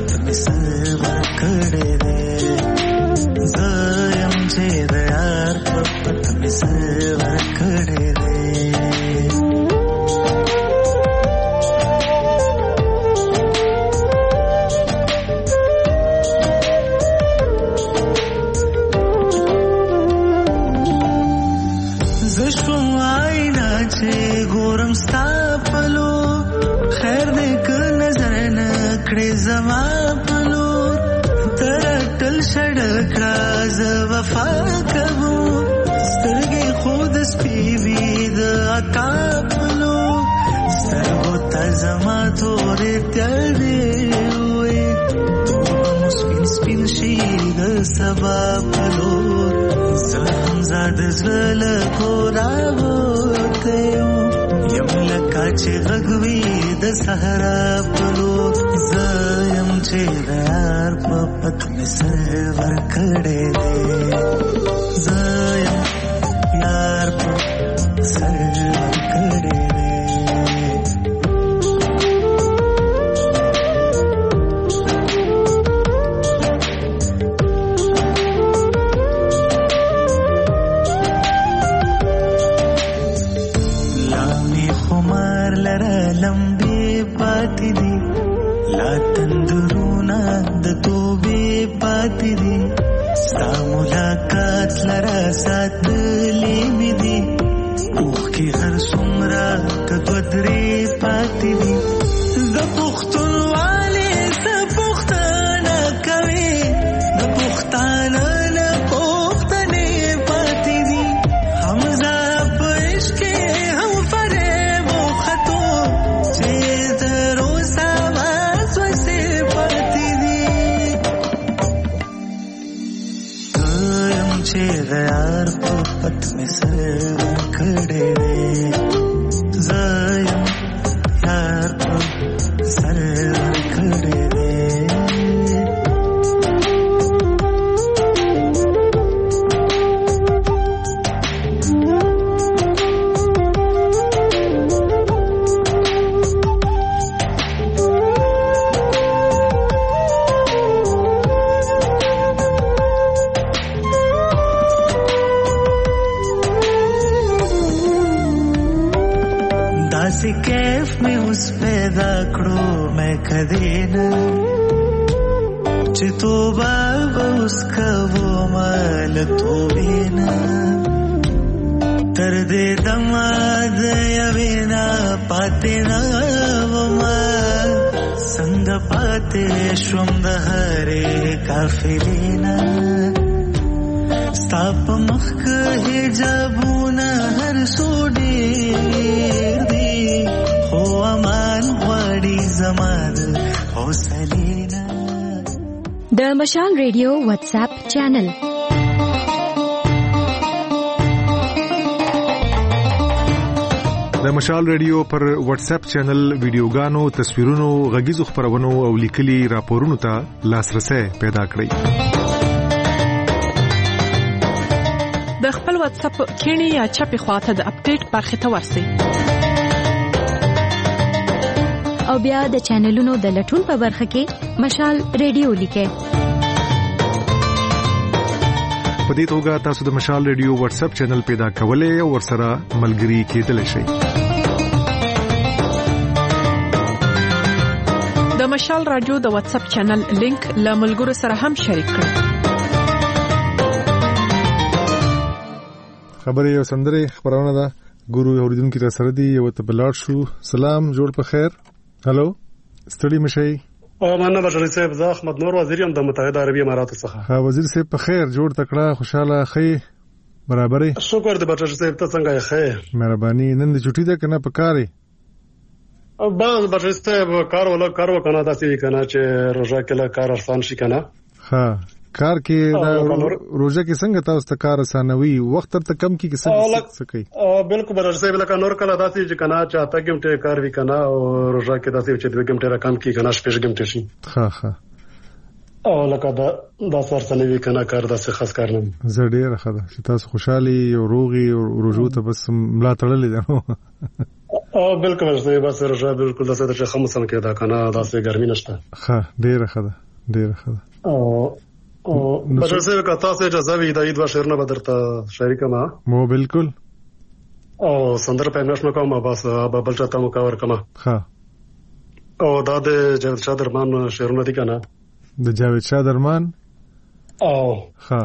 Speaker 12: کړې زما په لور تر ټل شړکړه ز وفا کوو سترګې خود سپیوي د عطا په لور سترګو ته زما تورې تیارې وې توبه سپین سپین شي د سبا په لور زه هم زاد زړه له کوره وته یم لکه چې غږ وي د صحرا په لور زه یم چې د یار په پت مې سر ورکړی دی زه یم یار په سر ورکړی دی لمبې پاتې دي لا تندرونه د توبې پاتې دي ستا ملاقات لره ساتلې مې دي اوښکې هر څومره که دوه درې پاتې دي د پښتونوالې څه پوښتنه کوې د پښتانه نه پوښتنې پاتې دي حمزه په عشق کې هم فریب وختو چې تر اوسه وسوسې پاتې دي یم چې د یار په پت مې سر ورکړی دی زه یم یار په سر ورکړی دی داسې کیف مې اوس پیدا کړو مې کدینا چې توبه به اوس کوم له توبې نه تر دې دمه د یوې نه پاتې نه ومه څنګه پاتې شوم د هرې قافلې نه ستا په مخ کې حجابونه هر څو ډېر دي خو امان غواړي زما د حوصلې نه
Speaker 4: د مشال ریډیو واتس اپ چینل
Speaker 1: د مشال ریډیو پر واتس اپ چینل ویډیوګانو تصویرونو غږیزو خبرونو او لیکلي راپورونو ته لاسرسي پیدا کړئ
Speaker 9: د خپل واتس اپ کینی یا چپی خواته د اپډیټ برخه ته ورسئ
Speaker 4: او بیا د چینلونو د لټون په برخه کې مشال ریډیو لیکئ
Speaker 1: په دې توګه تاسو د مشال ریډیو واتس اپ چینل پیدا کولای او ورسره ملګري کېدلی شئ
Speaker 9: د مشال رادیو د واتس اپ چینل لینک له ملګرو سره هم شریک کړئ
Speaker 1: خبرې او سندرې خبرونه ده ګورو اوریدونکو ته سره دی یو ته بلار شو سلام جوړ په خیر هالو ستړي مشي
Speaker 2: مننه بشری صاحب زه احمد نور وزیر یم د متحده عربی اماراتو څخه
Speaker 1: ها وزیر صاحب په خیر جوړ تکړه خوشاله خې برابرې
Speaker 2: شکر دې بشری صاحب ته څنګه یې خیر
Speaker 1: مهرباني نن د چټي ده کنه پکاري
Speaker 2: باز بشری صاحب کار وکنه داسې کنه چې روزه کله کار آسان شي کنه
Speaker 1: ها کار کې دا روزه کې څنګه تاسو ته کار آسانوي وخت تر کم کې څه کوي
Speaker 2: بالکل بشری صاحب لکه نور کله داسې چې کنه چې اته ګمټه کار وی کنه او روزه کې داسې چې 2 ګمټه رقم کې کنه شپږ ګمټه شي
Speaker 1: ها
Speaker 2: او لکه دا سرسنه وی کنه کار داسې خاص کار نه
Speaker 1: زه ډیر ښه ده چې تاسو خوشحالي او روغي او رجوع ته بس ملا تړلې ده
Speaker 2: بالکل بشری بس روزه بالکل داسې چې خمسن کې دا کنه داسې ګرمي نشته
Speaker 1: ها ډیر ښه ده
Speaker 2: او بشر صاحب کا تاسو اجازه وی د عید واشرنه بدرته شریک ما
Speaker 1: مو بالکل
Speaker 2: او سندر په نشم کوم بس بل چاته مو کاور کما
Speaker 1: ها
Speaker 2: او دا د جاوید شاه درمان شعرونه دي کنه
Speaker 1: د جاوید شاه درمان
Speaker 2: او
Speaker 1: ها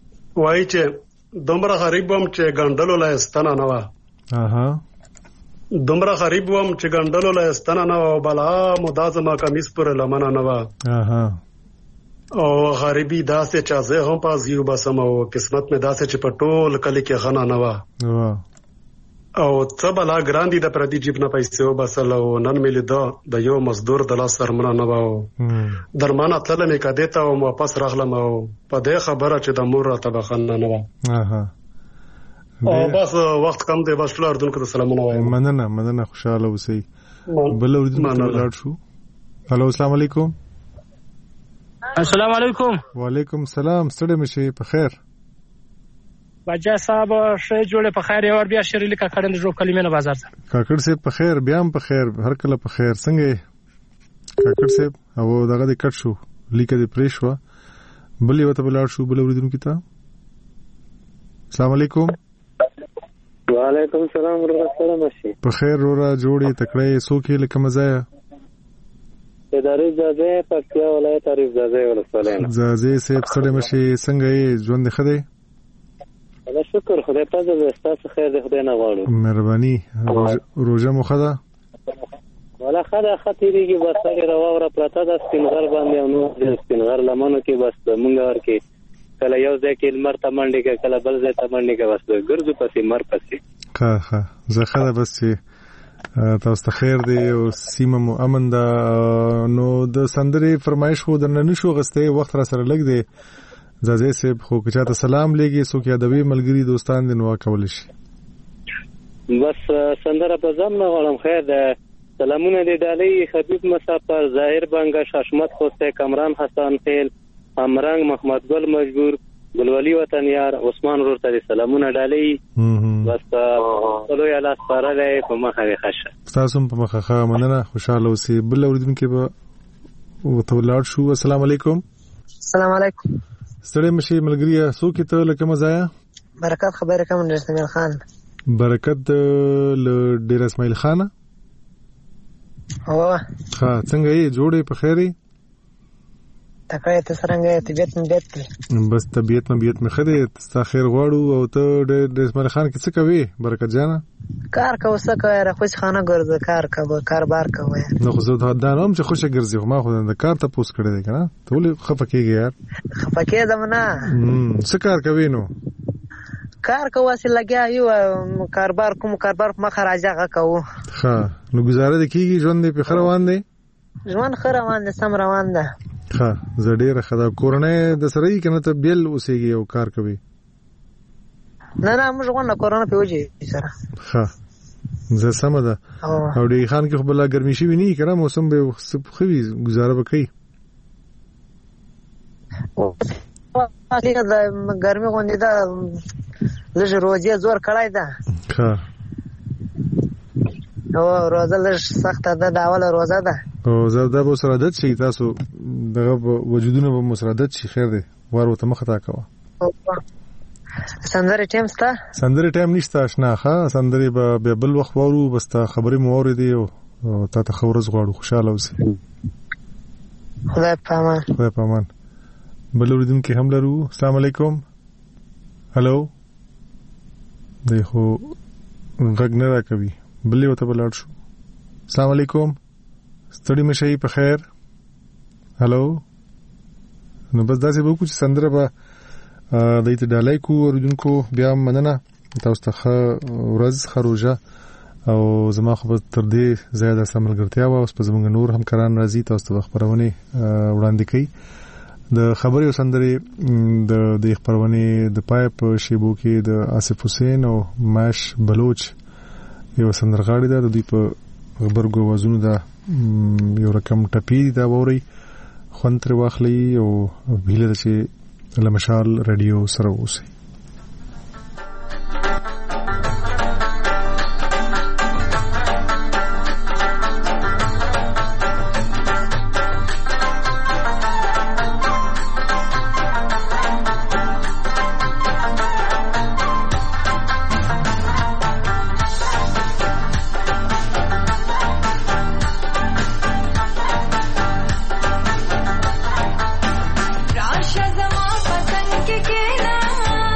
Speaker 2: وای چې دومره غریبم چې ګندلو لای ستنه نه و
Speaker 1: اها
Speaker 2: دومره غریب وم چې ګنډلو له ستنه نه و بلا مودا زما کمیس پورې لمنه نه وه او غریبي داسې چې زه هم پازیو بسم او قسمت مې داسې چې په ټول کلی کې غنا نه وه او څه بلا ګران دي د پردي جیب نه پیسې وباسل او نن مې لیده د یو مزدور د لاس سرمنه نه وه درمانه تللې مې کدې ته او واپس راغلم او په دې خبره چې د مور راته بخښنه نه وه او بس وخت کم دی بس ټول اردن کې سلامونه وایم
Speaker 1: مننه خوشاله اوسئ بل اوریدونکو لاړ شو هلو السلام علیکم
Speaker 3: السلام علیکم
Speaker 1: وعلیکم السلام ستړي مشي په خیر
Speaker 3: بچا صاحب شه جوړه په خیر یو بیا شریلی کا کړه د جو کلمې نه بازار ته
Speaker 1: کاکړ سه په خیر بیا هم په خیر هر کله په خیر څنګه کاکړ سه او دغه د کټ شو لیکه د پریشوا بلې وته بلار شو بل اوریدونکو ته السلام علیکم
Speaker 22: وعلیکم السلام ورحمت الله ماشي
Speaker 1: په خیر رورا جوړي تکړه سوکې لکه مزایا
Speaker 22: ادارې ځای پکتیا ولایت تعریف ځای ولسوالۍ
Speaker 1: ځای سیب ستړي مشي څنګه یې ژوند خدای
Speaker 22: الله شکر خدای پاک دې تاسو خیر دې خدای نه غواړو
Speaker 1: مهرباني روزه مو خدا
Speaker 22: ولا خدا خطرېږي بس هغه راوړه پراته د سپینغر باندې او نو د سپینغر لمنو کې بس مونږ ورکه کله یو ځای کې لمر ته منډه کې کله بل ځای ته منډه کې بس ګرځو پسې مر پسې
Speaker 1: ښه زه خدا بس چې تاسو خیر دی او سیمه مو امن ده نو د سندري فرمایش خو درنه نشو غسته وخت را سره لګ دی زازه سیب خو که چاته سلام لګي سو کې ادبي ملګری دوستان دي نو کول شي
Speaker 22: بس سندره په ځم نه غواړم خیر ده سلامونه دې ډالۍ خبيب مسافر ظاهر بنگا شاشمت خوسته کمران حسن فیل امرنګ محمد ګل مجبور ګلولي وطن یار عثمان ورور ته سلامونه ډالۍ بس ټولو یې لاس پارلې په مخه ښه
Speaker 1: تاسو په مخه مننه خوشاله اوسئ بل اوریدونکو به وتولار شو السلام علیکم
Speaker 23: السلام علیکم
Speaker 1: ستړي مشي ملګری سوکې ته لکه مزایا
Speaker 23: برکت خبره کوم ډیر اسماعیل خان
Speaker 1: برکت ل ډیر اسماعیل خان
Speaker 23: او
Speaker 1: څنګه یې جوړې په خیري
Speaker 23: تکای ته څنګه طبيعت
Speaker 1: بس طبيعت مې خدای ته خیر غواړو او ته ډیر اسماعیل خان کې څه کوي برکت جانا
Speaker 23: کار کو څه کوي راخوش خانه ګرځي کاربار کوي
Speaker 1: نو خو زه دا نوم چې خوشی ګرځي ما خو د کار ته پوس کړی دی کنه ته ولې خفکیږي یار
Speaker 23: خفکیږم نه
Speaker 1: څه کار کوي نو
Speaker 23: کار کوه چې لګیا یو کاربار مخه راځه کوو
Speaker 1: ها نو گزاره د کیږي ژوند په خروان دی
Speaker 23: ژوند خروان دی سم روان ده
Speaker 1: ها زه ډیره خدا کورنۍ د سره یې کنه ته بیل اوسېږي او کار کوي
Speaker 23: نه موږ غواړو کورونه پیوځي سره
Speaker 1: ها زه سم ده او د خان کې خپل ګرمي شي ویني کنه موسم به خوي گزاره وکړي
Speaker 23: هغه د ګرمي غونډه ده زه روزي زور کړای ده
Speaker 1: ها
Speaker 23: او روزه لږ سخته ده د اوله روزه ده
Speaker 1: او زه دا به سره عادت شي تاسو دغه وجودونه به مسردت شي خیر دی ورو ته مخه تا کوه
Speaker 23: سندري ټیم ستا
Speaker 1: سندري ټیم نشته آشنا ښه سندري به بل وخت وورو بس ته خبرې مو اوریدي او تا ته خبرز غواړو خوشاله اوسې
Speaker 23: خدای
Speaker 1: پامان بل اوریدونکو هم لرو السلام علیکم هالو دیکھو غږ نه راکوي بلې وته بلاړ شو السلام علیکم ستړي مشي په خیر هالو نو بس داسې به وکړو چې سندره به دایته ډالۍ کو اوریدونکو بیا مننه تاسو ته ورځ خروجه او زما خو تر دې زیاده سملګرتیا و اوس په زمونږ نور همکاران راځي تاسو ته خبرونه وړاندې کوي د خبري وسندري د خبرونه د پای په شیبو کې د آصف حسین او ماش بلوچ یو سندرغاړي ده د دې په خبرګو وازونو ده یو رقم ټپی دا ووري خونتر واخلي او ویل چې لمشال رادیو سره اوسي
Speaker 24: राशा जमा पतंग के ना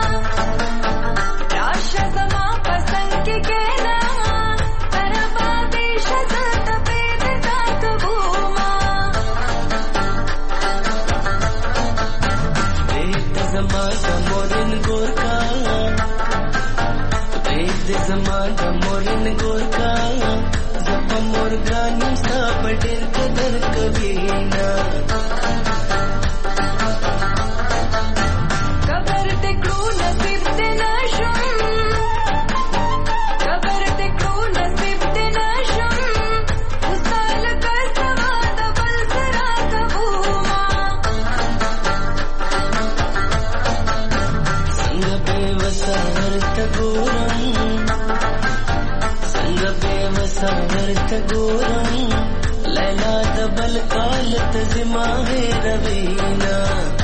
Speaker 12: درکوینا قبر تکړو نصیب دې نشم قبر تکړو نصیب دې نشم وصال کا سوا د بل سرا کبوما څنګه به وسار تګورم څنګه به وسار تګورم لیلا د بل کال تزما هیروینا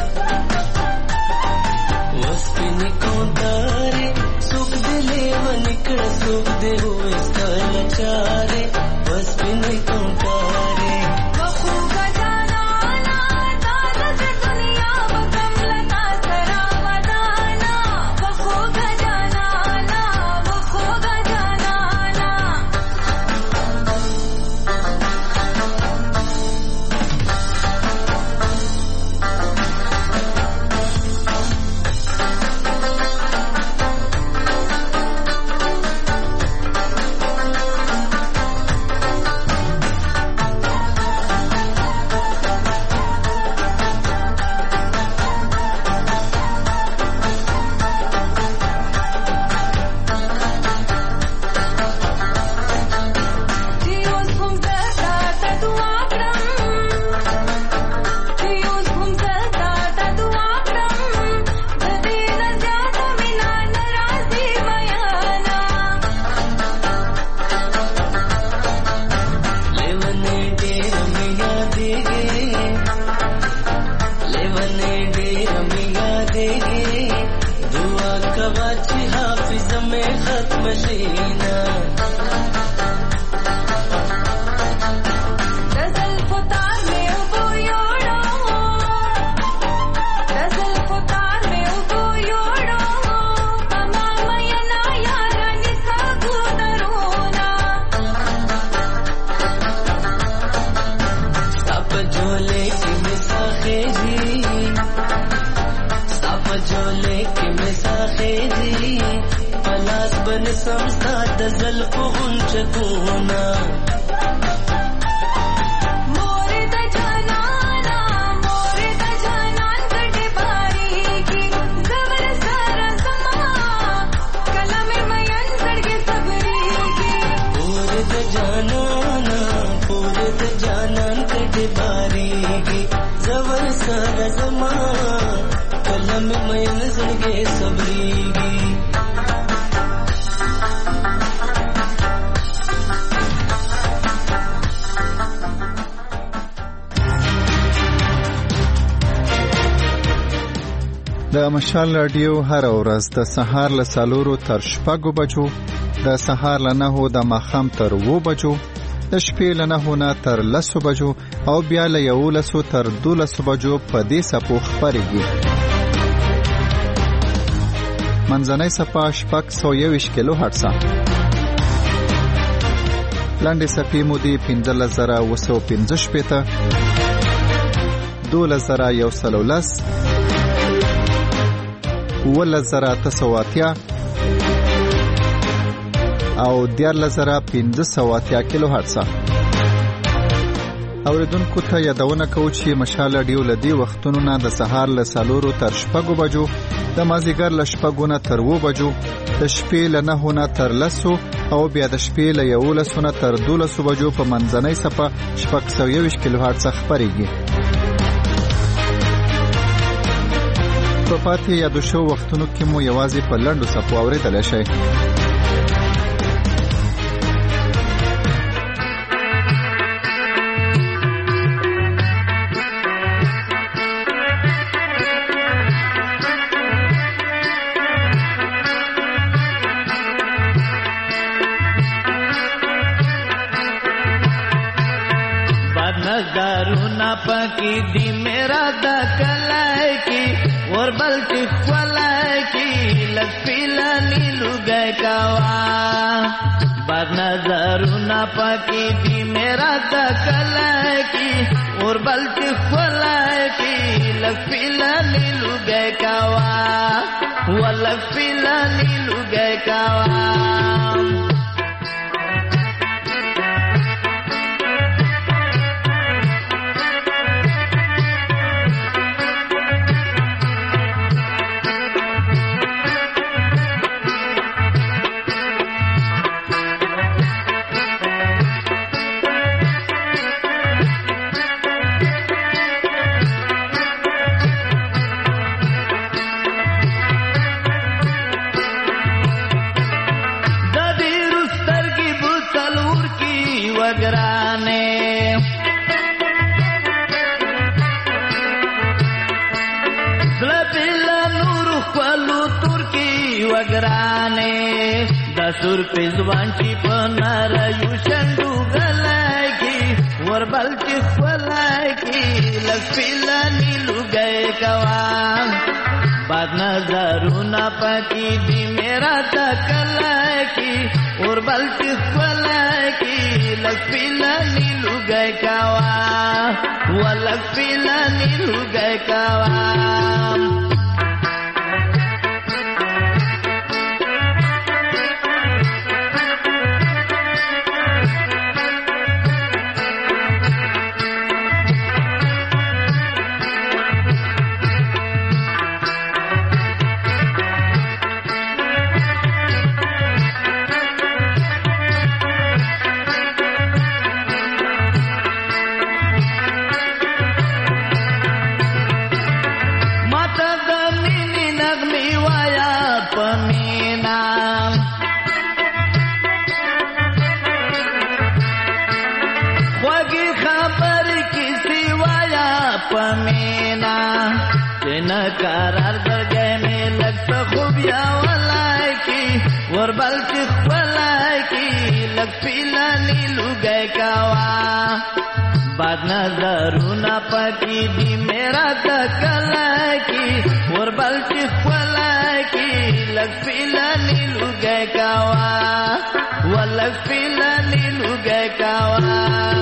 Speaker 12: وسپینې کوندارې سوک دلې ونکړ سوک دې هوې ستل چارې وسپینې کوندارې وخو گجانانا تازه دنیا وکم لتا سرا ودانا وخو گجانانا وخو گجانانا
Speaker 5: د مشال رادیو هر ورځ د سهار له 4 تر 6 بجو، د سهار له 9 د ماښام تر 2 بجو، د شپې له 9 نه تر 10 بجو او بیا له 11 تر 12 بجو په دې سپو خبرېږي. منځنۍ صفه 621 کیلو هرتز، لاندې صفې مودې 15915 12110 11980 او 14580 کیلو هرتز. اوریدونکو ته یادونه کوو چې مشال رادیو لدی وختونو نه د سهار له 4 تر 6 بجو، د مازیګر له 6 نه تر 2 بجو، د شپې له 9 نه تر 10 او بیا د شپې له 11 نه تر 12 بجو په منځنۍ صفه 621 کیلو هرتز خبرېږي. په پاتې یادو شو وختونو کې مو یوازې په لنډو صفو اورېدلی شئ.
Speaker 20: नजरुना पकी दी मेरा दकलाई की और बल्कि खलाई की लफीला नीलू गए कावा बद नजरुना पकी दी मेरा दकलाई की और बल्कि खलाई की लफीला नीलू गए कावा वो लफीला नीलू गए कावा وګرانې د سور په ځوان چې په نارایو شندو غلای وربل چې خپلای کی لکفلانی لګي کوان باد نظرونه پکې دی میرا تکلای کی وربل چې خپلای کی لکفلانی لګي کوان ولکفلانی لګي کوان قرار درګې مې لګته خوبیا ولای کی وربل چې خپلای کی لګ پیلانی لګي کاوا باد نظرونه پکې دی میرا تکلای کی وربل چې خپلای کی لګ پیلانی لګي کاوا ولګ پیلانی لګي کاوا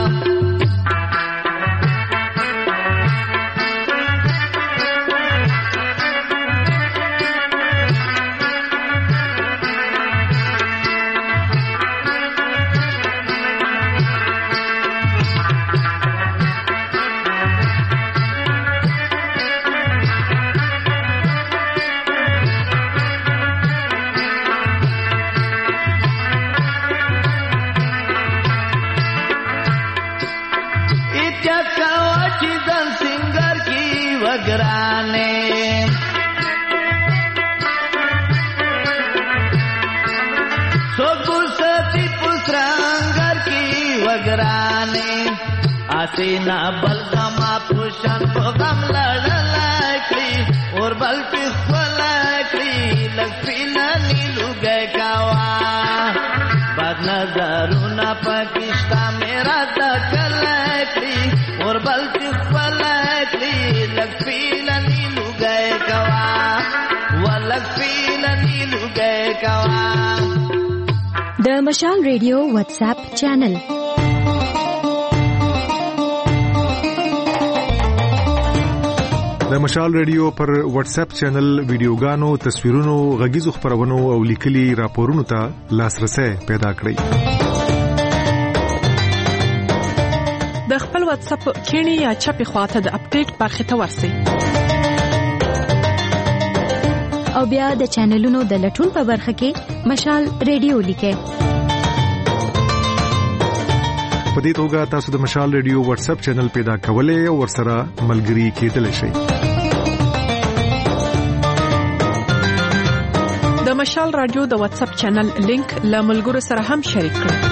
Speaker 20: आसीना बलगमा पुशन को गम लड़लाकड़ी और बल पे खलाकड़ी लखीना नीलू गए कावा बद नजरुना पाकिस्तान मेरा तकलाकड़ी और बल पे खलाकड़ी लखीना नीलू गए कावा वलखीना नीलू गए कावा
Speaker 4: द मशाल रेडियो व्हाट्सएप चैनल
Speaker 1: د مشال ریډیو پر واتس اپ چینل ویډیوګانو تصویرونو غږیزو خبرونو او لیکلي راپورونو ته لاسرسي پیدا کړئ
Speaker 9: د خپل واتس اپ کینی یا چپی خواته د اپډیټ برخه ته ورسئ
Speaker 4: او بیا د چینلونو د لټون په برخه کې مشال ریډیو لیکئ
Speaker 1: په دې توګه تاسو د مشال ریډیو واتس اپ چینل پیدا کولای او ورسره ملګري کېدلی شئ
Speaker 9: د مشال رادیو د واتس اپ چینل لینک له ملګرو سره هم شریک کړئ